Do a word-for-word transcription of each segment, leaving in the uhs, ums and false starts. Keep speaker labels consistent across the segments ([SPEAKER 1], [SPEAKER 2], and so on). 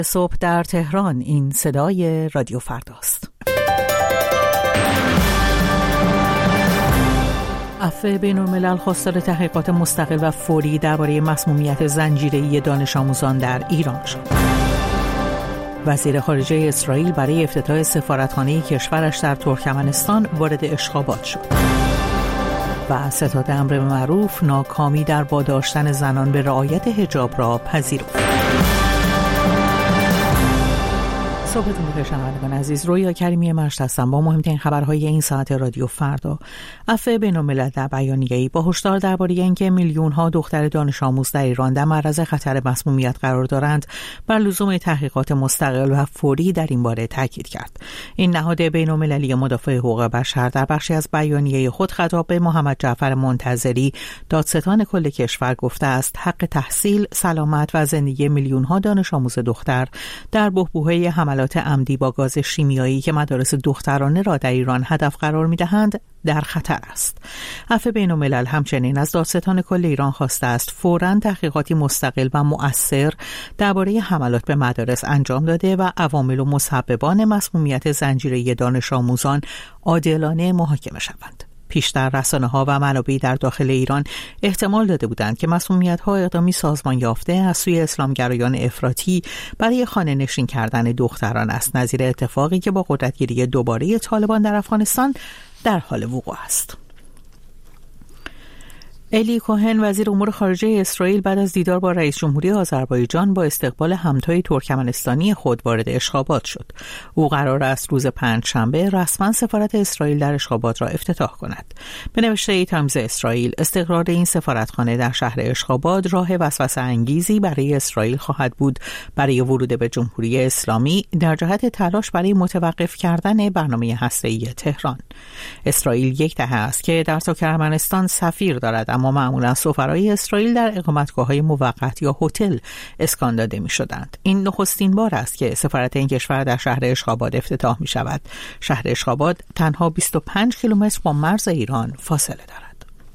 [SPEAKER 1] صبح در تهران. این صدای رادیو فرداست. عفو بین‌الملل خواستار تحقیقات مستقل و فوری درباره مسمومیت زنجیره‌ای دانش آموزان در ایران شد. وزیر خارجه اسرائیل برای افتتاح سفارتخانه کشورش در ترکمنستان وارد اشخابات شد. و ستاد امر معروف ناکامی در واداشتن زنان به رعایت حجاب را پذیرفت. صبحتون بخیر شنوندگان عزیز، رویا کریمی مشت هستم با مهمترین خبرهای این ساعت رادیو فردا. عفو بین‌الملل در بیانیه‌ای با هشدار درباره اینکه میلیون‌ها دختر دانش آموز در ایران در معرض خطر مسمومیت قرار دارند، بر لزوم تحقیقات مستقل و فوری در این باره تاکید کرد. این نهاد بین‌المللی مدافع حقوق بشر در بخشی از بیانیه خود خطاب به محمد جعفر منتظری، دادستان کل کشور، گفته است حق تحصیل، سلامت و زندگی میلیون‌ها دانش آموز دختر در بحبوحه حملات عمدی با گاز شیمیایی که مدارس دخترانه را در ایران هدف قرار می‌دهند در خطر است. عفو بین‌الملل همچنین از دادستان کل ایران خواسته است فوراً تحقیقاتی مستقل و مؤثر درباره حملات به مدارس انجام داده و عوامل و مسببان مسمومیت زنجیره‌ای دانش آموزان عادلانه محاکمه شوند. پیشتر رسانه‌ها و منابعی در داخل ایران احتمال داده بودند که مسمومیت‌ها اقدامی سازمان یافته از سوی اسلامگرایان افراطی برای خانه نشین کردن دختران است، نظیر اتفاقی که با قدرتگیری دوباره طالبان در افغانستان در حال وقوع است. الی کوهن وزیر امور خارجه اسرائیل بعد از دیدار با رئیس جمهوری آذربایجان با استقبال همتای ترکمنستانی خود وارد اشخابات شد. او قرار است روز پنجشنبه رسما سفارت اسرائیل در اشخابات را افتتاح کند. به نوشته تایمز اسرائیل، استقرار این سفارتخانه در شهر اشخابات راه وسوسه انگیزی برای اسرائیل خواهد بود برای ورود به جمهوری اسلامی در جهت تلاش برای متوقف کردن برنامه هسته‌ای تهران. اسرائیل یک دهه است که در ترکمنستان سفیر دارد، اما معمولا سفرای اسرائیل در اقامتگاه‌های موقت یا هتل اسکان داده می‌شدند. این نخستین بار است که سفارت این کشور در شهر اشخابات افتتاح می‌شود. شهر اشخابات تنها بیست و پنج کیلومتر با مرز ایران فاصله دارد.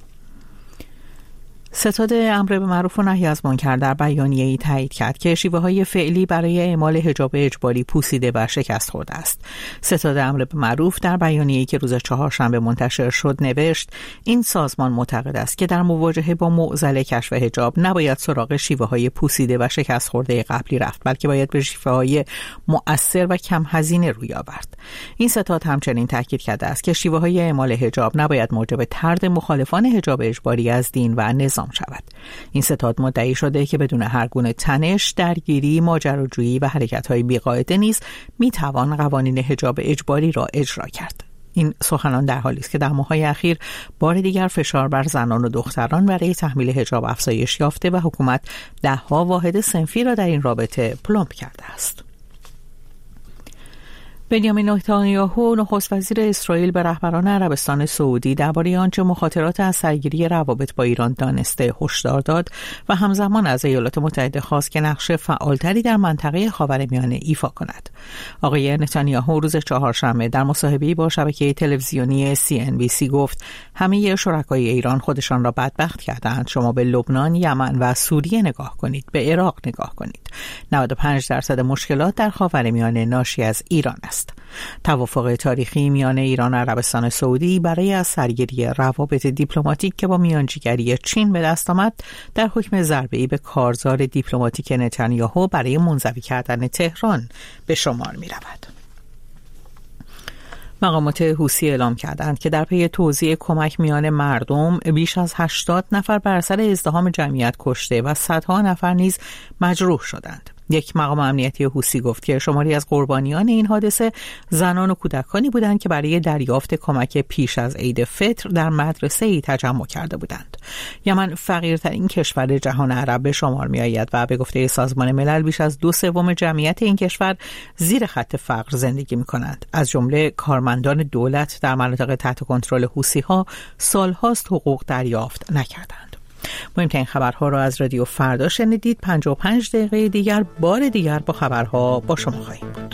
[SPEAKER 1] ستاد امر به معروف و نهی از منکر در بیانیه‌ای تایید کرد که شیوه‌های فعلی برای اعمال حجاب اجباری پوسیده و شکست خورده است. ستاد امر به معروف در بیانیه‌ای که روز چهارشنبه منتشر شد نوشت: این سازمان معتقد است که در مواجهه با معضل کشف حجاب نباید سراغ شیوه‌های پوسیده و شکست خورده قبلی رفت، بلکه باید به شیوه‌های مؤثر و کم هزینه روی آورد. این ستاد همچنین تاکید کرده است که شیوه‌های اعمال حجاب نباید موجب طرد مخالفان حجاب اجباری از دین و نظام شود. این ستاد مدعی شده که بدون هر گونه تنش، درگیری، ماجراجویی و حرکت‌های بی‌قاعده نیز می‌توان قوانین حجاب اجباری را اجرا کرد. این سخنان در حالی است که در ماه‌های اخیر بار دیگر فشار بر زنان و دختران برای تحمیل حجاب افزایش یافته و حکومت ده‌ها واحد صنفی را در این رابطه پلمپ کرده است. بنیامین نتانیاهو نخست وزیر اسرائیل به رهبران عربستان سعودی درباره آنچه مخاطرات از سرگیری روابط با ایران دانسته هشدار داد و همزمان از ایالات متحده خواست که نقش فعالتری در منطقه خاورمیانه ایفا کند. آقای نتانیاهو روز چهارشنبه در مصاحبه‌ای با شبکه تلویزیونی سی ان بی سی گفت: همه شرکای ایران خودشان را بدبخت کردند. شما به لبنان، یمن و سوریه نگاه کنید، به عراق نگاه کنید. نود و پنج درصد مشکلات در خاورمیانه ناشی از ایران است. توافق تاریخی میان ایران و عربستان سعودی برای از سرگیری روابط دیپلماتیک که با میانجیگری چین به دست آمد در حکم ضربه‌ای به کارزار دیپلماتیک نتانیاهو برای منزوی کردن تهران به شمار می رود. مقامات حوثی اعلام کردند که در پی توزیع کمک میان مردم بیش از هشتاد نفر بر اثر ازدحام جمعیت کشته و صدها نفر نیز مجروح شدند. یک مقام امنیتی حوثی گفت که شماری از قربانیان این حادثه زنان و کودکانی بودند که برای دریافت کمک پیش از عید فطر در مدرسه‌ای تجمع کرده بودند. یمن فقیرترین کشور جهان عرب به شمار می‌آید و به گفته سازمان ملل بیش از دو سوم جمعیت این کشور زیر خط فقر زندگی می‌کنند. از جمله کارمندان دولت در مناطق تحت کنترل حوثی‌ها سال‌هاست حقوق دریافت نکردند. مهمترین خبرها را از رادیو فردا شنیدید. پنجاه و پنج دقیقه دیگر بار دیگر با خبرها با شما خواهیم بود.